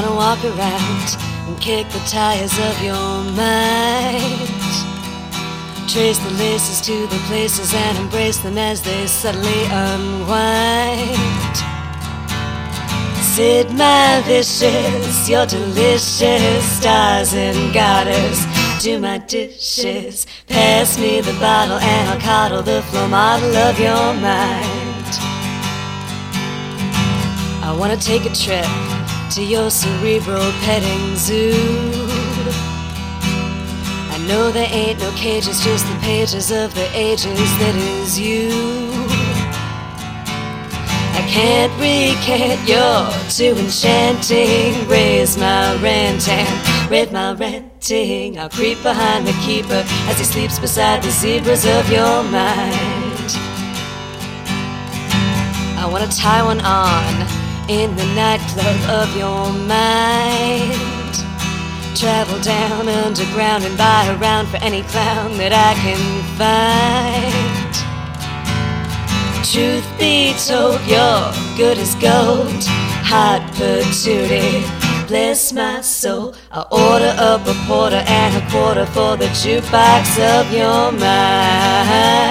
wanna walk around and kick the tires of your mind. Trace the laces to the places and embrace them as they subtly unwind. Sid my wishes, your delicious stars and garters. Do my dishes, pass me the bottle and I'll coddle the floor model of your mind. I wanna take a trip to your cerebral petting zoo. I know there ain't no cages, just the pages of the ages that is you. I can't recant your too enchanting. Raise my rent and rate my renting. I'll creep behind the keeper as he sleeps beside the zebras of your mind. I wanna tie one on in the nightclub of your mind. Travel down underground and buy around for any clown that I can find. Truth be told, you're good as gold, hot patootie, bless my soul. I'll order up a porter and a quarter for the jukebox of your mind.